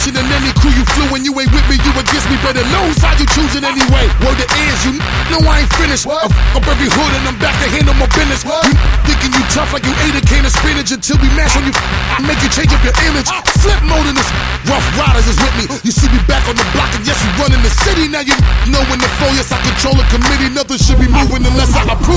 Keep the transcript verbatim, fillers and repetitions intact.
mission in any crew you flew. When you ain't with me, you against me. Better lose how you choosing anyway. Word to is, you know I ain't finished. I f up every hood and I'm back to handle my business. What? You thinking you tough like you ate a can of spinach until we mash on you. I make you change up your image. Flip mode in this. Rough Riders is with me. You see me back on the block and yes, we run in the city. Now you know when the flow. Yes, I control a committee. Nothing should be moving unless I approve.